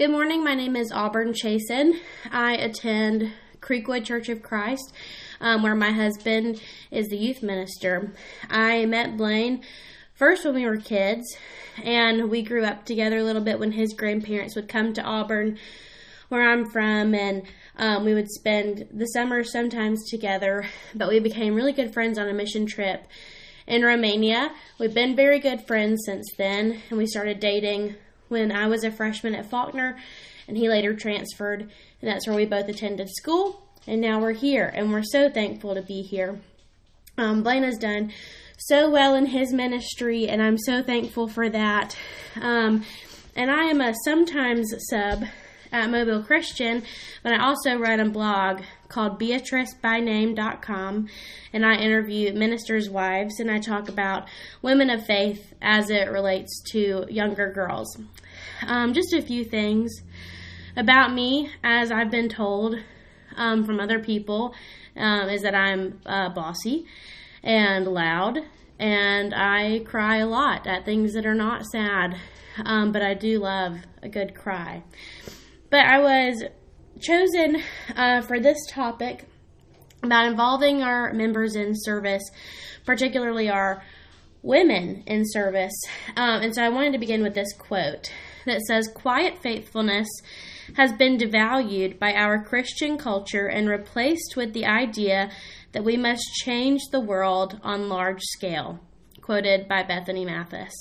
Good morning. My name is Auburn Chasen. I attend Creekwood Church of Christ, where my husband is the youth minister. I met Blaine first when we were kids, and we grew up together a little bit when his grandparents would come to Auburn, where I'm from, and we would spend the summer sometimes together, but we became really good friends on a mission trip in Romania. We've been very good friends since then, and we started dating when I was a freshman at Faulkner, and he later transferred, and that's where we both attended school, and now we're here, and we're so thankful to be here. Blaine has done so well in his ministry, and I'm so thankful for that. And I am a sometimes sub at Mobile Christian, but I also run a blog called BeatriceByName.com, and I interview ministers' wives, and I talk about women of faith as it relates to younger girls. Just a few things about me, as I've been told from other people, is that I'm bossy and loud, and I cry a lot at things that are not sad, but I do love a good cry. But I was chosen for this topic about involving our members in service, particularly our women in service. And so I wanted to begin with this quote that says, "Quiet faithfulness has been devalued by our Christian culture and replaced with the idea that we must change the world on large scale." Quoted by Bethany Mathis.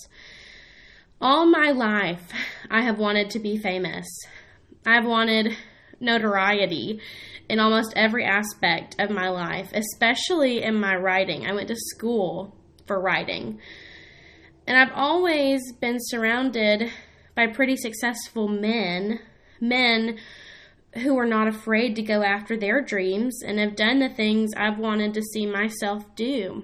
"All my life, I have wanted to be famous. I've wanted notoriety in almost every aspect of my life, especially in my writing. I went to school for writing. And I've always been surrounded by pretty successful men who are not afraid to go after their dreams and have done the things I've wanted to see myself do.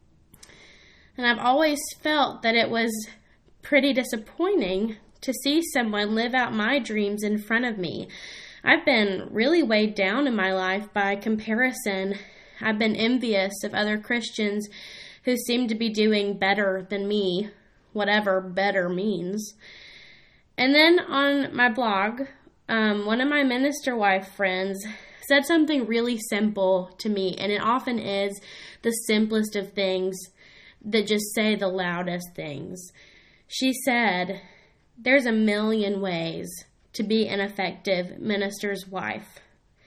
And I've always felt that it was pretty disappointing to see someone live out my dreams in front of me. I've been really weighed down in my life by comparison. I've been envious of other Christians who seem to be doing better than me, whatever better means." And then on my blog, one of my minister wife friends said something really simple to me, and it often is the simplest of things that just say the loudest things. She said, "There's a million ways to be an effective minister's wife."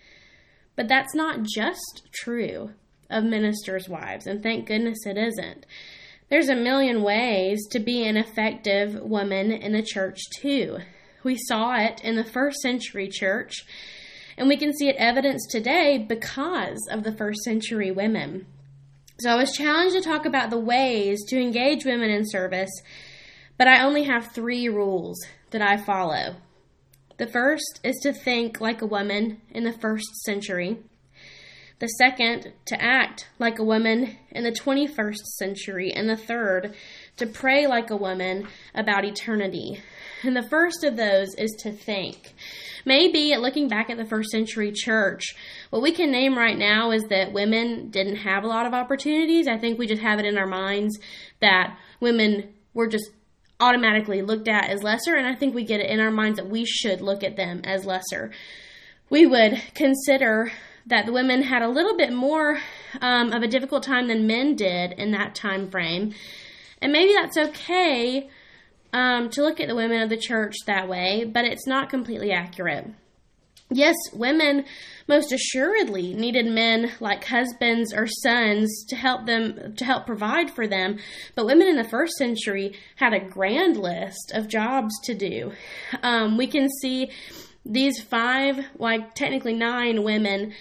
But that's not just true of ministers' wives, and thank goodness it isn't. There's a million ways to be an effective woman in the church too. We saw it in the first century church, and we can see it evidenced today because of the first century women. So I was challenged to talk about the ways to engage women in service, but I only have 3 rules that I follow. The first is to think like a woman in the first century. The second, to act like a woman in the 21st century. And the third, to pray like a woman about eternity. And the first of those is to think. Maybe looking back at the first century church, what we can name right now is that women didn't have a lot of opportunities. I think we just have it in our minds that women were just automatically looked at as lesser, and I think we get it in our minds that we should look at them as lesser. We would consider that the women had a little bit more of a difficult time than men did in that time frame, and maybe that's okay to look at the women of the church that way, but it's not completely accurate. Yes, women most assuredly needed men like husbands or sons to help provide for them, but women in the first century had a grand list of jobs to do. We can see these 5, technically 9 women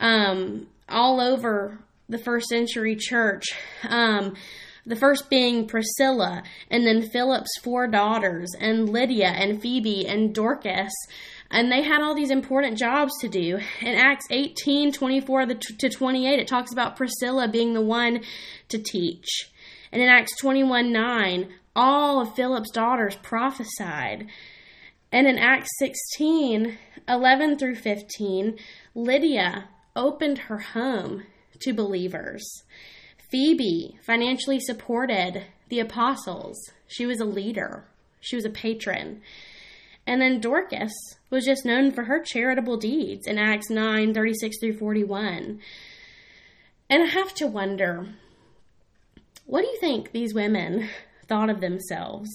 all over the first century church. The first being Priscilla, and then Philip's 4 daughters, and Lydia, and Phoebe, and Dorcas. And they had all these important jobs to do. In Acts 18:24 to 28, it talks about Priscilla being the one to teach. And in Acts 21:9, all of Philip's daughters prophesied. And in Acts 16:11 through 15, Lydia opened her home to believers. Phoebe financially supported the apostles. She was a leader. She was a patron. And then Dorcas was just known for her charitable deeds in Acts 9:36 through 41. And I have to wonder, what do you think these women thought of themselves?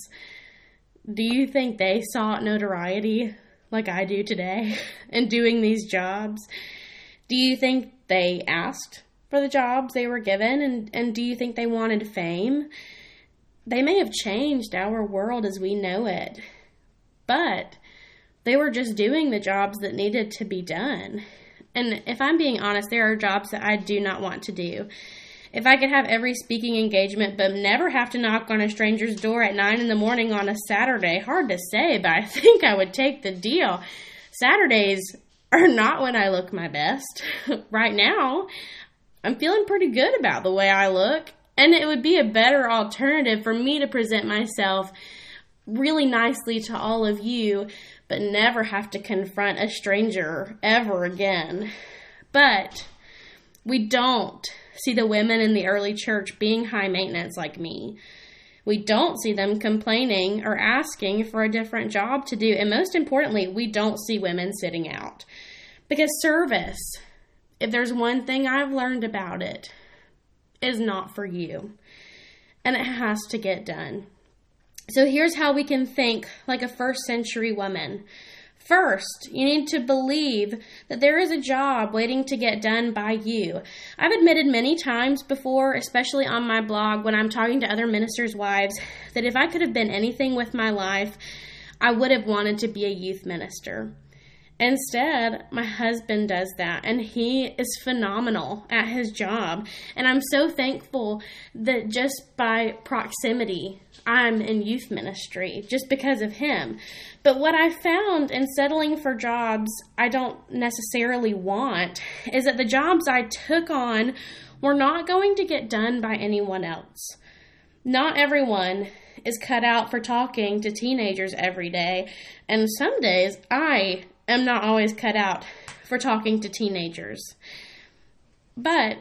Do you think they sought notoriety like I do today in doing these jobs? Do you think they asked for the jobs they were given? And do you think they wanted fame? They may have changed our world as we know it, but they were just doing the jobs that needed to be done. And if I'm being honest, there are jobs that I do not want to do. If I could have every speaking engagement but never have to knock on a stranger's door at 9 a.m. on a Saturday, hard to say, but I think I would take the deal. Saturdays are not when I look my best. Right now, I'm feeling pretty good about the way I look, and it would be a better alternative for me to present myself really nicely to all of you, but never have to confront a stranger ever again. But we don't see the women in the early church being high maintenance like me. We don't see them complaining or asking for a different job to do. And most importantly, we don't see women sitting out. Because service, if there's one thing I've learned about it, is not for you. And it has to get done. So here's how we can think like a first century woman. First, you need to believe that there is a job waiting to get done by you. I've admitted many times before, especially on my blog when I'm talking to other ministers' wives, that if I could have been anything with my life, I would have wanted to be a youth minister. Instead, my husband does that, and he is phenomenal at his job. And I'm so thankful that just by proximity, I'm in youth ministry, just because of him. But what I found in settling for jobs I don't necessarily want is that the jobs I took on were not going to get done by anyone else. Not everyone is cut out for talking to teenagers every day, and some days I am not always cut out for talking to teenagers. But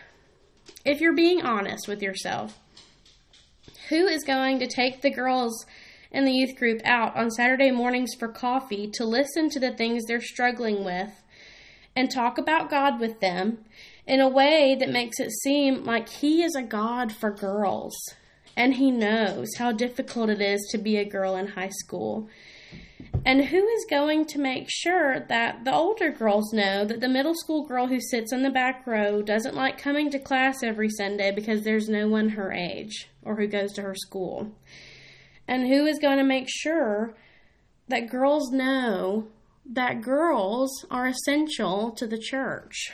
if you're being honest with yourself, who is going to take the girls in the youth group out on Saturday mornings for coffee to listen to the things they're struggling with and talk about God with them in a way that makes it seem like He is a God for girls and He knows how difficult it is to be a girl in high school? And who is going to make sure that the older girls know that the middle school girl who sits in the back row doesn't like coming to class every Sunday because there's no one her age or who goes to her school? And who is going to make sure that girls know that girls are essential to the church?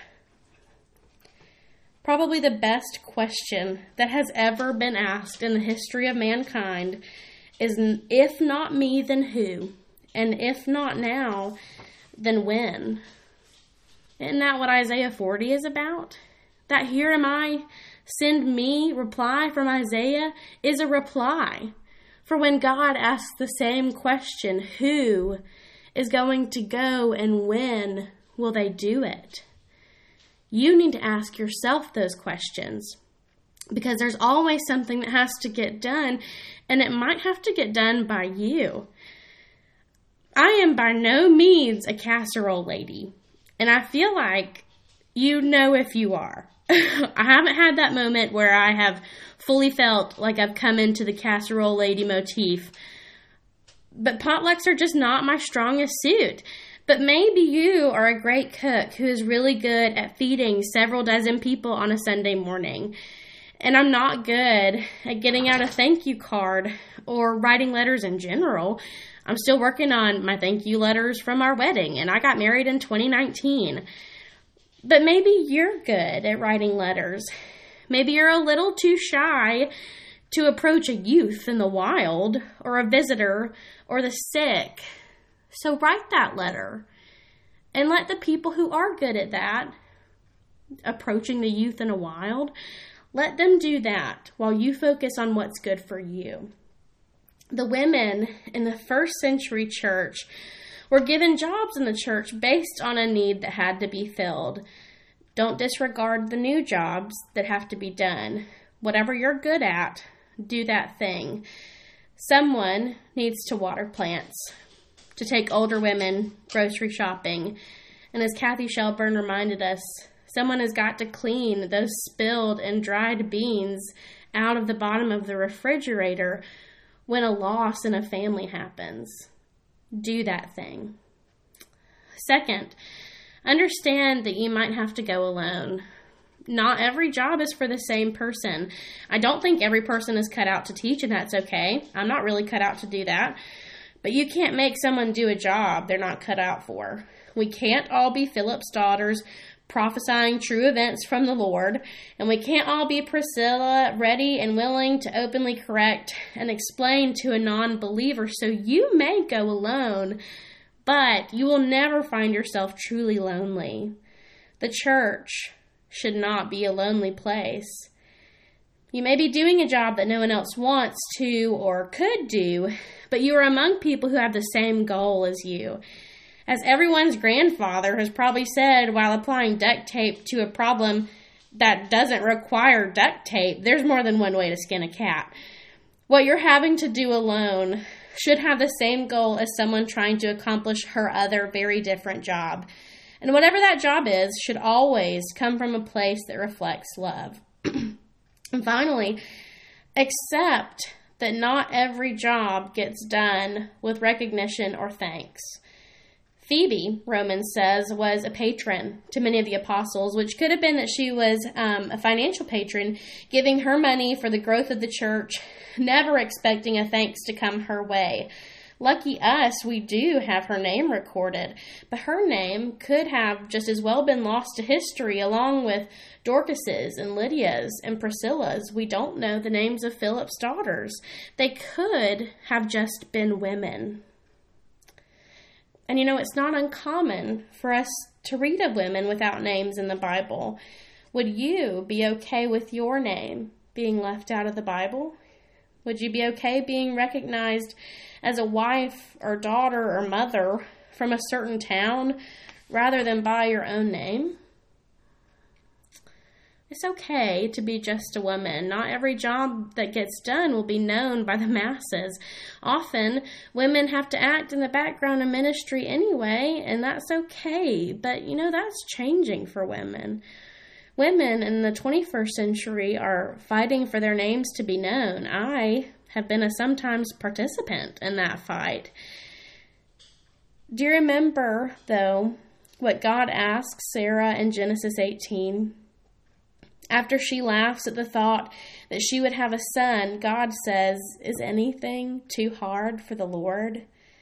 Probably the best question that has ever been asked in the history of mankind is, if not me, then who? And if not now, then when? Isn't that what Isaiah 40 is about? That here am I, send me reply from Isaiah is a reply. For when God asks the same question, who is going to go and when will they do it? You need to ask yourself those questions, because there's always something that has to get done, and it might have to get done by you. I am by no means a casserole lady, and I feel like you know if you are. I haven't had that moment where I have fully felt like I've come into the casserole lady motif, but potlucks are just not my strongest suit. But maybe you are a great cook who is really good at feeding several dozen people on a Sunday morning. And I'm not good at getting out a thank you card or writing letters in general. I'm still working on my thank you letters from our wedding, and I got married in 2019. But maybe you're good at writing letters. Maybe you're a little too shy to approach a youth in the wild, or a visitor, or the sick. So write that letter, and let the people who are good at that, approaching the youth in a wild, let them do that while you focus on what's good for you. The women in the first century church were given jobs in the church based on a need that had to be filled. Don't disregard the new jobs that have to be done. Whatever you're good at, do that thing. Someone needs to water plants. to take older women grocery shopping. And as Kathy Shelburne reminded us, someone has got to clean those spilled and dried beans out of the bottom of the refrigerator when a loss in a family happens. Do that thing. Second, understand that you might have to go alone. Not every job is for the same person. I don't think every person is cut out to teach, and that's okay. I'm not really cut out to do that. But you can't make someone do a job they're not cut out for. We can't all be Philip's daughters prophesying true events from the Lord, and we can't all be Priscilla, ready and willing to openly correct and explain to a non-believer. So you may go alone, but you will never find yourself truly lonely. The church should not be a lonely place. You may be doing a job that no one else wants to or could do, but you are among people who have the same goal as you. As everyone's grandfather has probably said while applying duct tape to a problem that doesn't require duct tape, there's more than one way to skin a cat. What you're having to do alone should have the same goal as someone trying to accomplish her other very different job. And whatever that job is should always come from a place that reflects love. And finally, accept that not every job gets done with recognition or thanks. Phoebe, Romans says, was a patron to many of the apostles, which could have been that she was a financial patron, giving her money for the growth of the church, never expecting a thanks to come her way. Lucky us, we do have her name recorded, but her name could have just as well been lost to history along with Dorcas's and Lydia's and Priscilla's. We don't know the names of Philip's daughters. They could have just been women. And it's not uncommon for us to read of women without names in the Bible. Would you be okay with your name being left out of the Bible? Would you be okay being recognized as a wife or daughter or mother from a certain town rather than by your own name? It's okay to be just a woman. Not every job that gets done will be known by the masses. Often, women have to act in the background of ministry anyway, and that's okay. But, that's changing for women. Women in the 21st century are fighting for their names to be known. I have been a sometimes participant in that fight. Do you remember, though, what God asked Sarah in Genesis 18? After she laughs at the thought that she would have a son, God says, "Is anything too hard for the Lord?"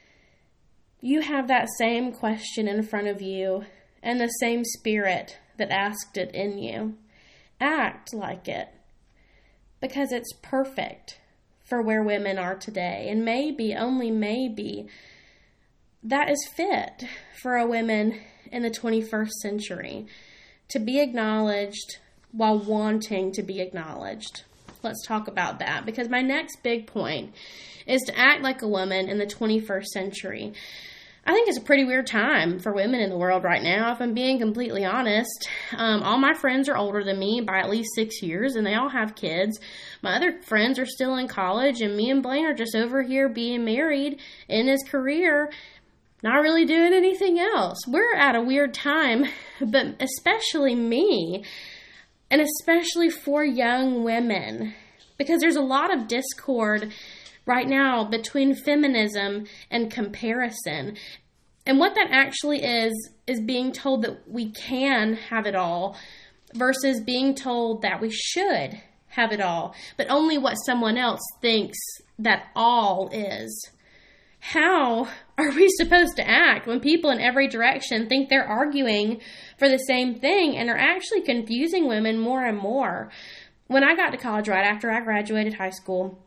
You have that same question in front of you and the same spirit that asked it in you. Act like it, because it's perfect for where women are today. And maybe, only maybe, that is fit for a woman in the 21st century to be acknowledged while wanting to be acknowledged. Let's talk about that, because my next big point is to act like a woman in the 21st century. I think it's a pretty weird time for women in the world right now, if I'm being completely honest. All my friends are older than me by at least 6 years, and they all have kids. My other friends are still in college, and me and Blaine are just over here being married in his career, not really doing anything else. We're at a weird time, but especially me, and especially for young women, because there's a lot of discord right now between feminism and comparison. And what that actually is being told that we can have it all versus being told that we should have it all, but only what someone else thinks that all is. How are we supposed to act when people in every direction think they're arguing for the same thing and are actually confusing women more and more? When I got to college right after I graduated high school,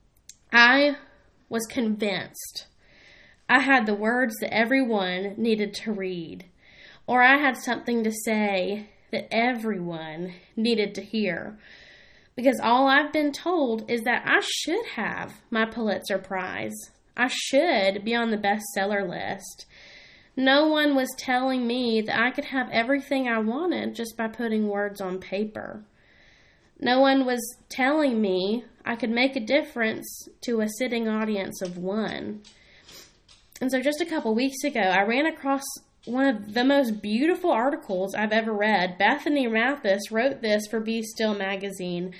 I was convinced I had the words that everyone needed to read, or I had something to say that everyone needed to hear. Because all I've been told is that I should have my Pulitzer Prize. I should be on the bestseller list. No one was telling me that I could have everything I wanted just by putting words on paper. No one was telling me I could make a difference to a sitting audience of one. And so just a couple weeks ago, I ran across one of the most beautiful articles I've ever read. Bethany Mathis wrote this for Be Still magazine.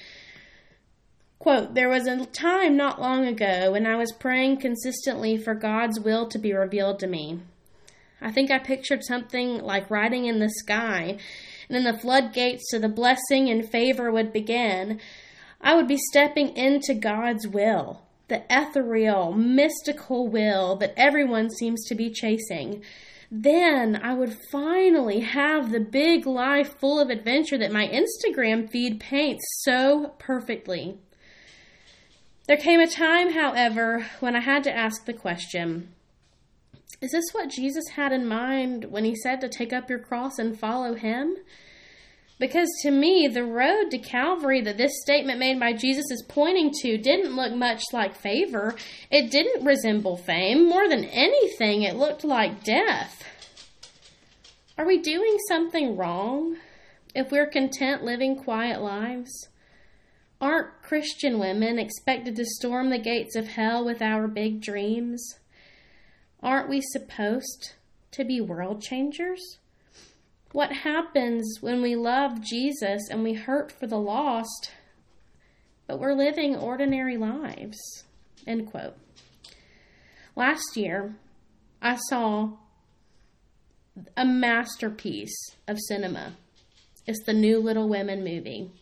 Quote, "There was a time not long ago when I was praying consistently for God's will to be revealed to me. I think I pictured something like riding in the sky, and then the floodgates to the blessing and favor would begin. I would be stepping into God's will, the ethereal, mystical will that everyone seems to be chasing. Then I would finally have the big life full of adventure that my Instagram feed paints so perfectly. There came a time, however, when I had to ask the question, is this what Jesus had in mind when he said to take up your cross and follow him? Because to me, the road to Calvary that this statement made by Jesus is pointing to didn't look much like favor. It didn't resemble fame. More than anything, it looked like death. Are we doing something wrong if we're content living quiet lives? Aren't Christian women expected to storm the gates of hell with our big dreams? Aren't we supposed to be world changers? What happens when we love Jesus and we hurt for the lost, but we're living ordinary lives?" End quote. Last year, I saw a masterpiece of cinema. It's the new Little Women movie.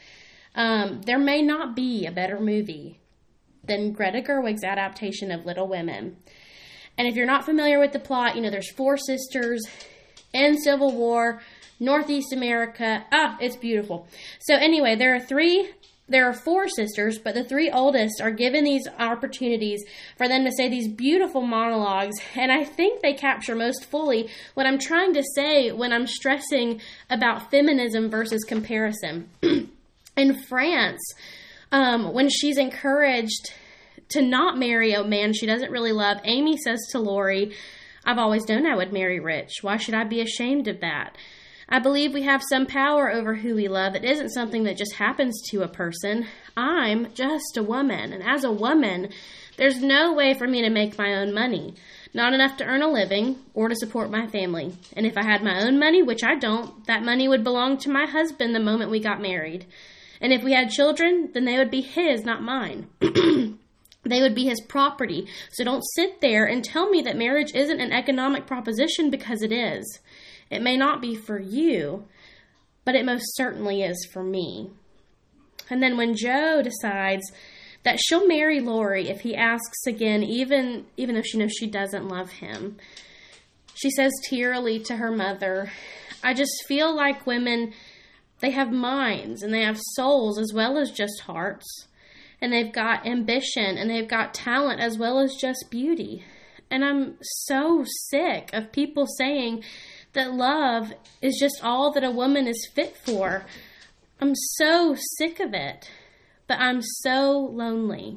There may not be a better movie than Greta Gerwig's adaptation of Little Women. And if you're not familiar with the plot, there's 4 sisters in Civil War, Northeast America. It's beautiful. So anyway, there are 4 sisters, but the 3 oldest are given these opportunities for them to say these beautiful monologues. And I think they capture most fully what I'm trying to say when I'm stressing about feminism versus comparison. In France, when she's encouraged to not marry a man she doesn't really love, Amy says to Laurie, "I've always known I would marry rich. Why should I be ashamed of that? I believe we have some power over who we love. It isn't something that just happens to a person. I'm just a woman, and as a woman, there's no way for me to make my own money. Not enough to earn a living or to support my family. And if I had my own money, which I don't, that money would belong to my husband the moment we got married. And if we had children, then they would be his, not mine. They would be his property. So don't sit there and tell me that marriage isn't an economic proposition, because it is. It may not be for you, but it most certainly is for me." And then when Jo decides that she'll marry Laurie if he asks again, even though she knows she doesn't love him, she says tearily to her mother, "I just feel like women, they have minds and they have souls as well as just hearts. And they've got ambition and they've got talent as well as just beauty. And I'm so sick of people saying that love is just all that a woman is fit for. I'm so sick of it, but I'm so lonely."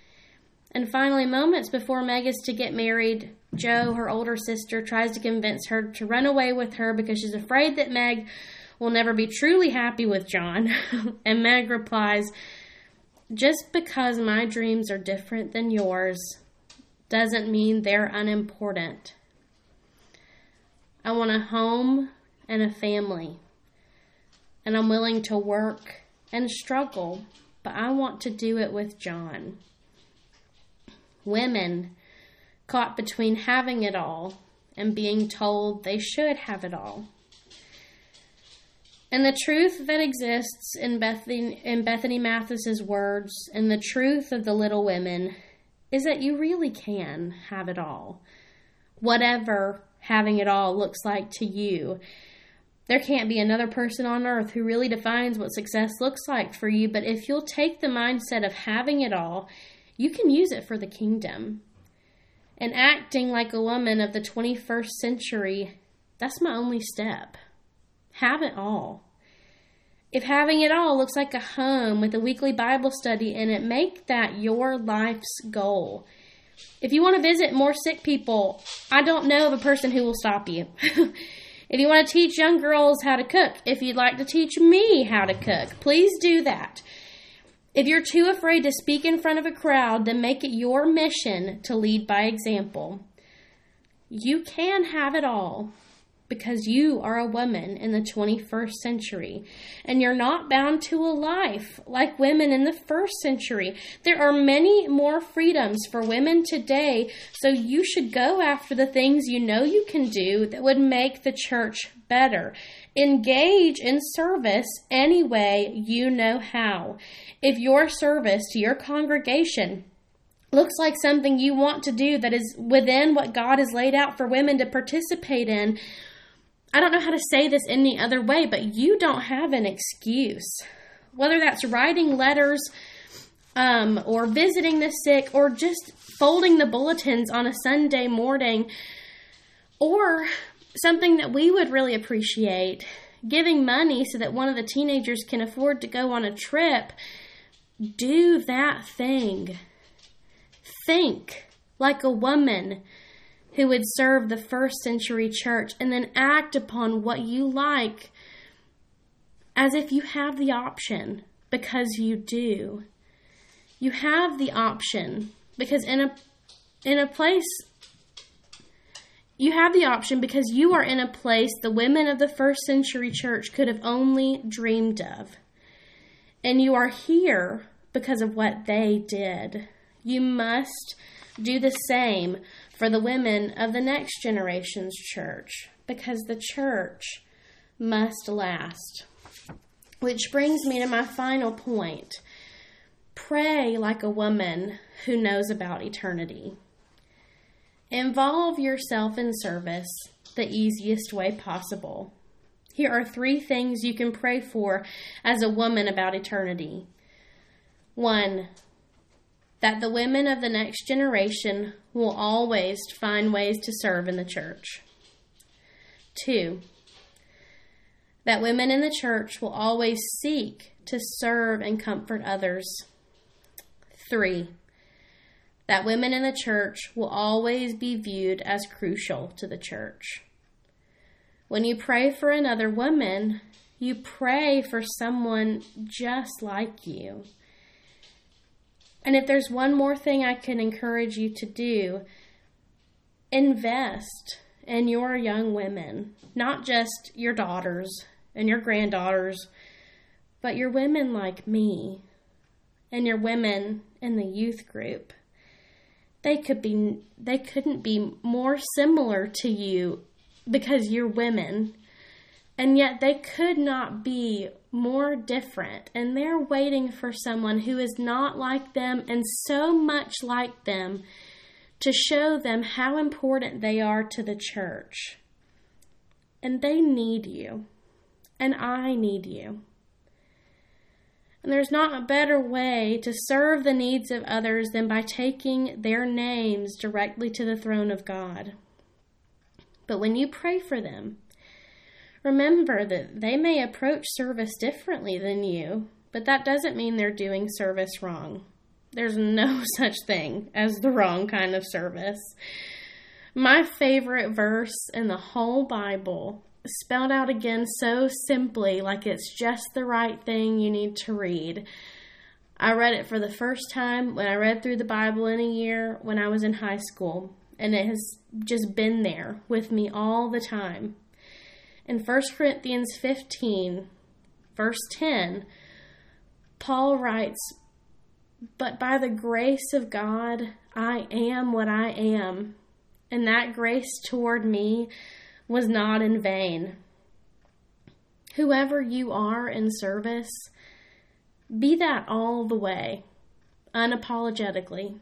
And finally, moments before Meg is to get married, Jo, her older sister, tries to convince her to run away with her because she's afraid that Meg will never be truly happy with John. And Meg replies, "Just because my dreams are different than yours doesn't mean they're unimportant. I want a home and a family, and I'm willing to work and struggle, but I want to do it with John." Women caught between having it all and being told they should have it all. And the truth that exists in Bethany Mathis's words, and the truth of the Little Women, is that you really can have it all. Whatever having it all looks like to you. There can't be another person on earth who really defines what success looks like for you, but if you'll take the mindset of having it all, you can use it for the kingdom. And acting like a woman of the 21st century, that's my only step. Have it all. If having it all looks like a home with a weekly Bible study in it, make that your life's goal. If you want to visit more sick people, I don't know of a person who will stop you. If you want to teach young girls how to cook, if you'd like to teach me how to cook, please do that. If you're too afraid to speak in front of a crowd, then make it your mission to lead by example. You can have it all because you are a woman in the 21st century, and you're not bound to a life like women in the first century. There are many more freedoms for women today, so you should go after the things you know you can do that would make the church better. Engage in service any way you know how. If your service to your congregation looks like something you want to do that is within what God has laid out for women to participate in, I don't know how to say this any other way, but you don't have an excuse. Whether that's writing letters or visiting the sick or just folding the bulletins on a Sunday morning, or something that we would really appreciate, giving money so that one of the teenagers can afford to go on a trip. Do that thing. Think like a woman who would serve the first century church, and then act upon what you like as if you have the option, because you do. You have the option because in a place, you have the option because you are in a place the women of the first century church could have only dreamed of. And you are here because of what they did. You must do the same for the women of the next generation's church, because the church must last. Which brings me to my final point. Pray like a woman who knows about eternity. Involve yourself in service the easiest way possible. Here are 3 things you can pray for as a woman about eternity. 1, that the women of the next generation will always find ways to serve in the church. 2, that women in the church will always seek to serve and comfort others. 3, that women in the church will always be viewed as crucial to the church. When you pray for another woman, you pray for someone just like you. And if there's one more thing I can encourage you to do, invest in your young women, not just your daughters and your granddaughters, but your women like me and your women in the youth group. They couldn't be more similar to you because you're women, and yet they could not be more different, and they're waiting for someone who is not like them and so much like them to show them how important they are to the church. And they need you, and I need you. And there's not a better way to serve the needs of others than by taking their names directly to the throne of God. But when you pray for them, remember that they may approach service differently than you, but that doesn't mean they're doing service wrong. There's no such thing as the wrong kind of service. My favorite verse in the whole Bible, spelled out again so simply, like it's just the right thing you need to read. I read it for the first time when I read through the Bible in a year when I was in high school, and it has just been there with me all the time. In 1 Corinthians 15, verse 10, Paul writes, "But by the grace of God, I am what I am, and that grace toward me was not in vain." Whoever you are in service, be that all the way, unapologetically.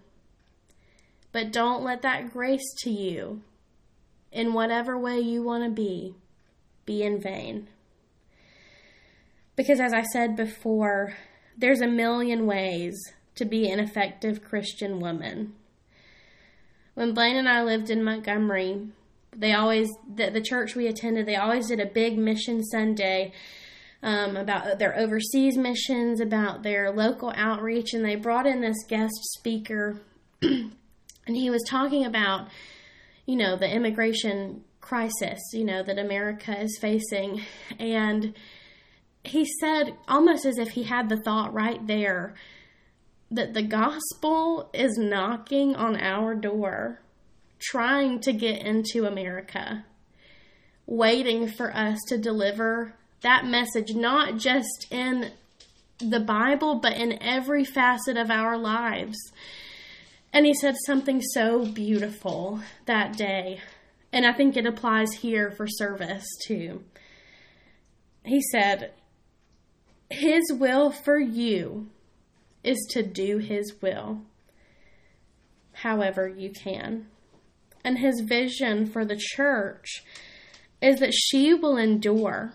But don't let that grace to you, in whatever way you want to be in vain. Because as I said before, there's a million ways to be an effective Christian woman. When Blaine and I lived in Montgomery, the church we attended, they always did a big mission Sunday about their overseas missions, about their local outreach, and they brought in this guest speaker, and he was talking about, the immigration crisis, that America is facing, and he said, almost as if he had the thought right there, that the gospel is knocking on our door. trying to get into America, waiting for us to deliver that message, not just in the Bible, but in every facet of our lives. And he said something so beautiful that day, and I think it applies here for service too. He said, His will for you is to do His will, however you can. And His vision for the church is that she will endure.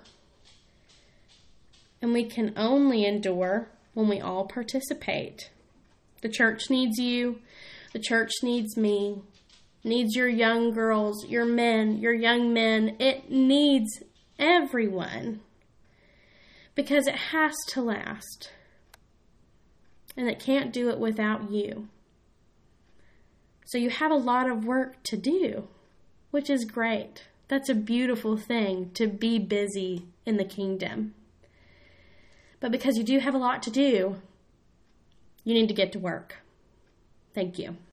And we can only endure when we all participate. The church needs you. The church needs me. Needs your young girls, your men, your young men. It needs everyone. Because it has to last. And it can't do it without you. So you have a lot of work to do, which is great. That's a beautiful thing, to be busy in the kingdom. But because you do have a lot to do, you need to get to work. Thank you.